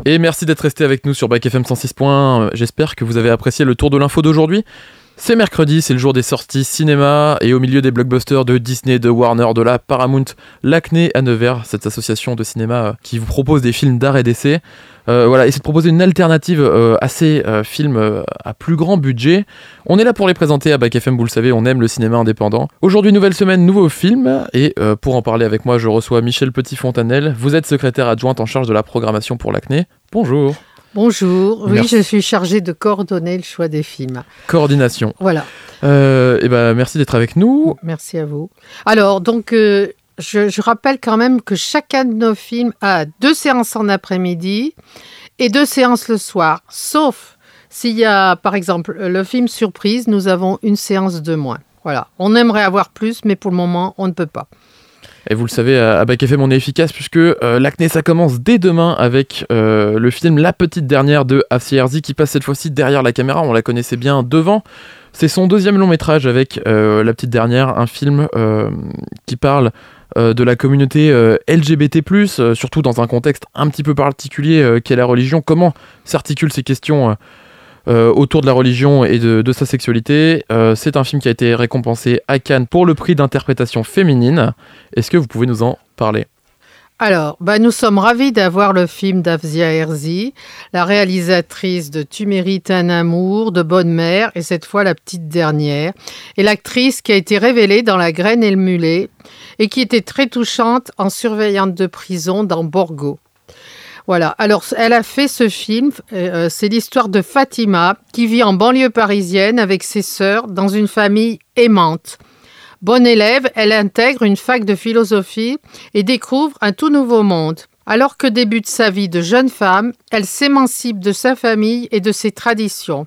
Et merci d'être resté avec nous sur Back FM 106.1. J'espère que vous avez apprécié le tour de l'info d'aujourd'hui. C'est mercredi, c'est le jour des sorties cinéma, et au milieu des blockbusters de Disney, de Warner, de la Paramount, l'Acné à Nevers, cette association de cinéma qui vous propose des films d'art et d'essai, essaie de proposer une alternative à ces films à plus grand budget. On est là pour les présenter à Back FM, vous le savez, on aime le cinéma indépendant. Aujourd'hui, nouvelle semaine, nouveau film, et pour en parler avec moi, je reçois Michèle Petit-Fontanelle. Vous êtes secrétaire adjointe en charge de la programmation pour l'Acné. Bonjour. Bonjour, Merci. Oui, je suis chargée de coordonner le choix des films. Coordination. Voilà. Merci d'être avec nous. Merci à vous. Alors, donc, je rappelle quand même que chacun de nos films a 2 séances en après-midi et 2 séances le soir. Sauf s'il y a, par exemple, le film surprise, nous avons une séance de moins. Voilà. On aimerait avoir plus, mais pour le moment, on ne peut pas. Et vous le savez, à Back FM, on est efficace puisque l'Acné, ça commence dès demain avec le film La Petite Dernière de Afsia Herzi qui passe cette fois-ci derrière la caméra. On la connaissait bien devant. C'est son 2e long métrage avec La Petite Dernière, un film qui parle de la communauté LGBT+, surtout dans un contexte un petit peu particulier qu'est la religion. Comment s'articulent ces questions autour de la religion et de sa sexualité. C'est un film qui a été récompensé à Cannes pour le prix d'interprétation féminine. Est-ce que vous pouvez nous en parler ? Alors, nous sommes ravis d'avoir le film d'Afsia Herzi, la réalisatrice de Tu mérites un amour, de Bonne Mère et cette fois La Petite Dernière, et l'actrice qui a été révélée dans La Graine et le Mulet et qui était très touchante en surveillante de prison dans Borgo. Voilà, alors elle a fait ce film, c'est l'histoire de Fatima qui vit en banlieue parisienne avec ses sœurs dans une famille aimante. Bonne élève, elle intègre une fac de philosophie et découvre un tout nouveau monde. Alors que débute sa vie de jeune femme, elle s'émancipe de sa famille et de ses traditions.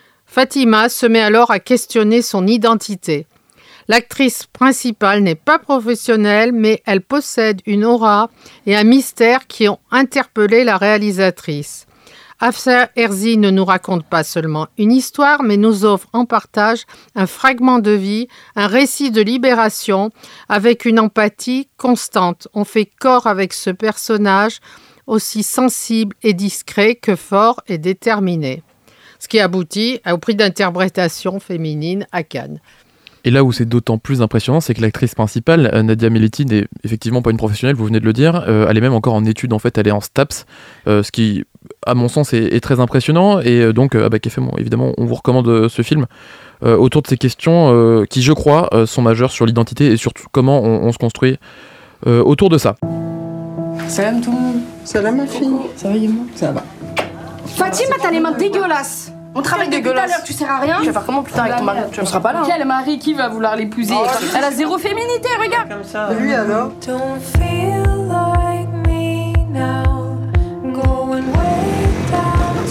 Fatima se met alors à questionner son identité. L'actrice principale n'est pas professionnelle, mais elle possède une aura et un mystère qui ont interpellé la réalisatrice. Afsia Herzi ne nous raconte pas seulement une histoire, mais nous offre en partage un fragment de vie, un récit de libération avec une empathie constante. On fait corps avec ce personnage aussi sensible et discret que fort et déterminé. Ce qui aboutit au prix d'interprétation féminine à Cannes. Et là où c'est d'autant plus impressionnant, c'est que l'actrice principale, Nadia Meliti, n'est effectivement pas une professionnelle, vous venez de le dire. Elle est même encore en études, en fait, elle est en STAPS, ce qui, à mon sens, est très impressionnant. Et donc, à Back FM, évidemment, on vous recommande ce film autour de ces questions qui, je crois, sont majeures sur l'identité et surtout comment on se construit autour de ça. Salam tout le monde. Salam ma fille. Ça va Yémo ? Ça va. Fatima, t'as les mains dégueulasses. On travaille depuis tout à l'heure, tu sers à rien. Tu vas faire comment plus tard avec ton mari ? On sera pas là. Quel mari qui va vouloir l'épouser ? Elle a zéro féminité, regarde. Comme ça. Et lui alors ? Don't feel like me now. Going way down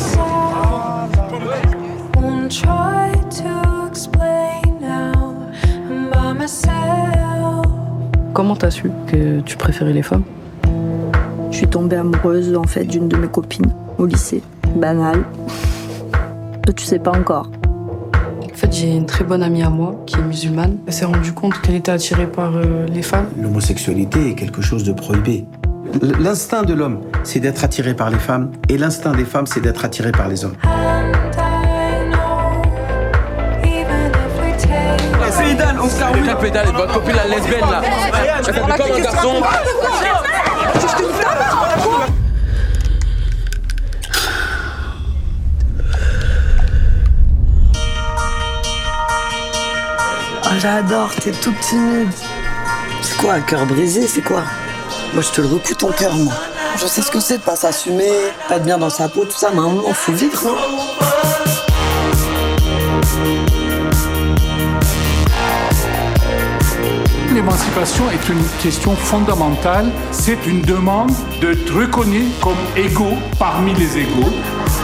south. Won't try to explain now. I'm by myself. Comment t'as su que tu préférais les femmes ? Je suis tombée amoureuse en fait d'une de mes copines au lycée. Banal. Toi, tu sais pas encore. En fait, j'ai une très bonne amie à moi qui est musulmane. Elle s'est rendue compte qu'elle était attirée par les femmes. L'homosexualité est quelque chose de prohibé. L'instinct de l'homme, c'est d'être attiré par les femmes, et l'instinct des femmes, c'est d'être attiré par les hommes. C'est pédale, Oscar. Quelqu'un pédale, et votre copine la lesbienne là. Elle fait comme un garçon. Oh, j'adore, t'es tout timide. C'est quoi, un cœur brisé, c'est quoi? Moi, je te le recoue ton cœur, moi. Je sais ce que c'est de pas s'assumer, pas être bien dans sa peau, tout ça, mais à un moment, faut vivre, non? L'émancipation est une question fondamentale. C'est une demande d'être reconnu comme égaux parmi les égaux.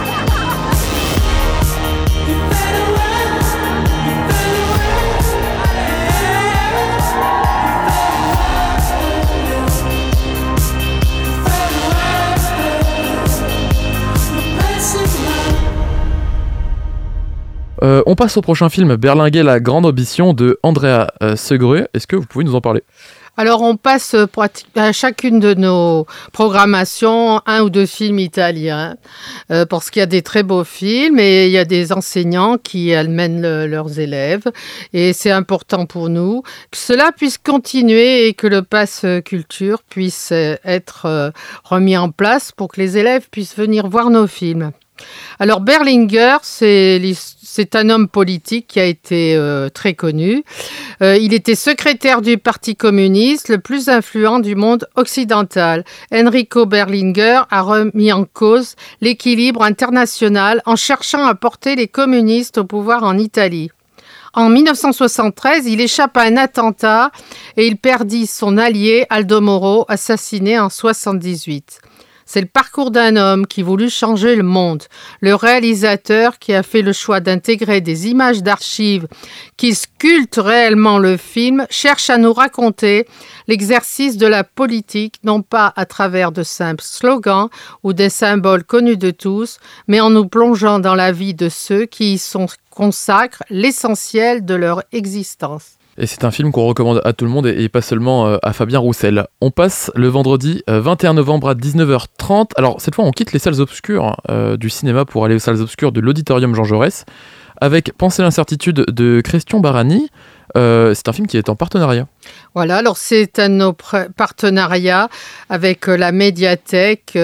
On passe au prochain film, Berlinguer, la grande ambition de Andrea Segre. Est-ce que vous pouvez nous en parler ? Alors, on passe à chacune de nos programmations 1 ou 2 films italiens, parce qu'il y a des très beaux films et il y a des enseignants qui amènent leurs élèves. Et c'est important pour nous que cela puisse continuer et que le pass culture puisse être remis en place pour que les élèves puissent venir voir nos films. Alors Berlinguer, c'est un homme politique qui a été très connu. Il était secrétaire du Parti communiste, le plus influent du monde occidental. Enrico Berlinguer a remis en cause l'équilibre international en cherchant à porter les communistes au pouvoir en Italie. En 1973, il échappe à un attentat et il perdit son allié Aldo Moro, assassiné en 1978. C'est le parcours d'un homme qui voulut changer le monde. Le réalisateur qui a fait le choix d'intégrer des images d'archives qui sculptent réellement le film cherche à nous raconter l'exercice de la politique, non pas à travers de simples slogans ou des symboles connus de tous, mais en nous plongeant dans la vie de ceux qui y consacrent l'essentiel de leur existence. Et c'est un film qu'on recommande à tout le monde et pas seulement à Fabien Roussel. On passe le vendredi 21 novembre à 19h30. Alors cette fois on quitte les salles obscures du cinéma pour aller aux salles obscures de l'auditorium Jean Jaurès avec Penser l'incertitude de Christian Barani. C'est un film qui est en partenariat. Voilà, alors c'est un de nos partenariats avec la médiathèque.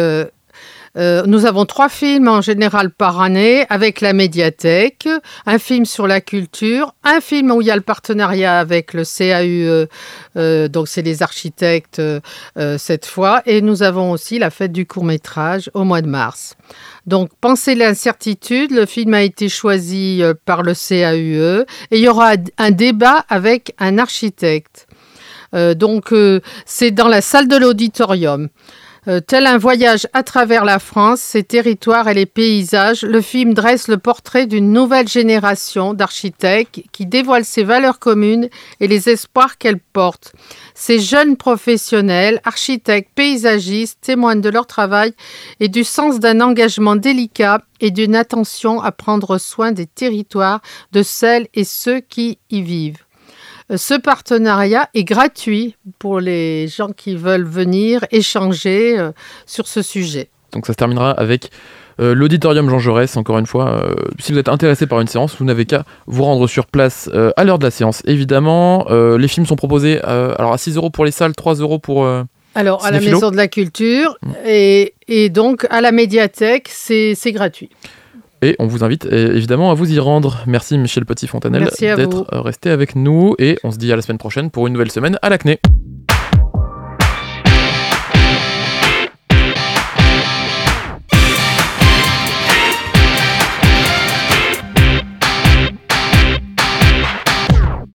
Nous avons 3 films en général par année avec la médiathèque, un film sur la culture, un film où il y a le partenariat avec le CAUE, donc c'est les architectes cette fois, et nous avons aussi la fête du court-métrage au mois de mars. Donc, Penser l'incertitude, le film a été choisi par le CAUE et il y aura un débat avec un architecte. Donc, c'est dans la salle de l'auditorium. Tel un voyage à travers la France, ses territoires et les paysages, le film dresse le portrait d'une nouvelle génération d'architectes qui dévoile ses valeurs communes et les espoirs qu'elle porte. Ces jeunes professionnels, architectes, paysagistes, témoignent de leur travail et du sens d'un engagement délicat et d'une attention à prendre soin des territoires, de celles et ceux qui y vivent. Ce partenariat est gratuit pour les gens qui veulent venir échanger sur ce sujet. Donc ça se terminera avec l'auditorium Jean Jaurès, encore une fois. Si vous êtes intéressé par une séance, vous n'avez qu'à vous rendre sur place à l'heure de la séance. Évidemment, les films sont proposés alors à 6 € pour les salles, 3 € pour... Alors à la Maison de la Culture et donc à la médiathèque, c'est gratuit. Et on vous invite évidemment à vous y rendre. Merci Michel Petit-Fontanel d'être resté avec nous et on se dit à la semaine prochaine pour une nouvelle semaine à l'Acné.